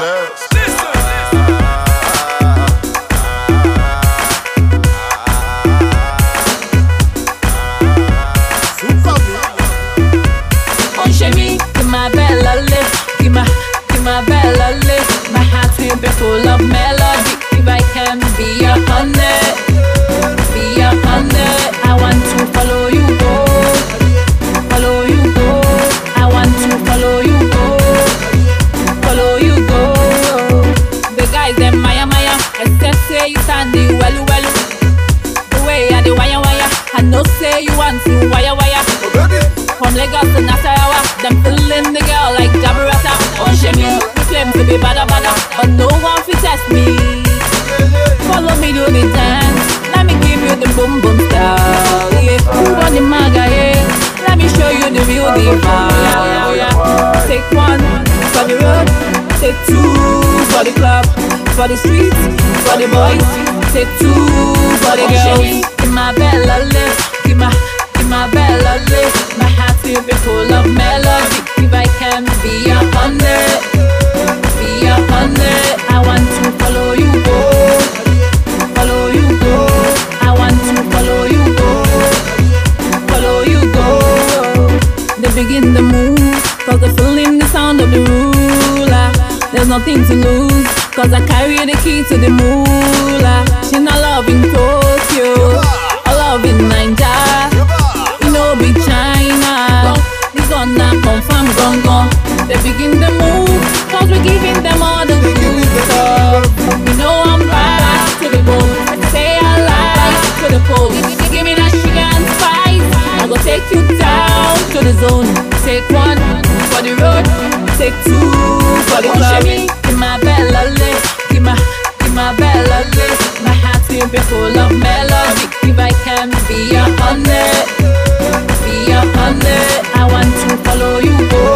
Oh, chérie, t'es ma belle lolly, t'es ma belle lolly. My heart will be full of melody. If I can be your honey, be your honey. I want to follow you, go, follow you, go. I want to follow you, go, follow you, go. The guys them Maya, except say you standing well. The way I the wire, I know say you want to wire. From Lagos to Nasarawa, them feeling the girl like Jabarata. Oh, chérie, we claim to be bada, but no one fit test me. Follow me to the dance, let me give you the boom style. Yeah, move on the maga, yeah. Let me show you the real deal. Yeah. Take one for the road, take two for the club, for the streets, for the boys. Take two for the girls. Give my belle lolly, give my belle lolly. My heart will be full of melody. If I can be your honey, be your honey. I want to follow you, go, follow you, go. I want to follow you, go, follow you, go. They begin the move, cause they're feeling the sound of the ruler. There's nothing to lose, cause I carry the key to the moolah. She not loving Tokyo, I love in Nigeria. No big China, this one not confirm gone. They begin the move, cause we're giving them all the good stuff. You know I'm back to the bone, say I like to the pole. Give me that sugar and spice, I go take you down to the zone. Take one for the road, take two for the club. Give my belle lolly, give my belle lolly. My heart will be full of melody. If I can be your honey, be your honey. I want to follow you, go.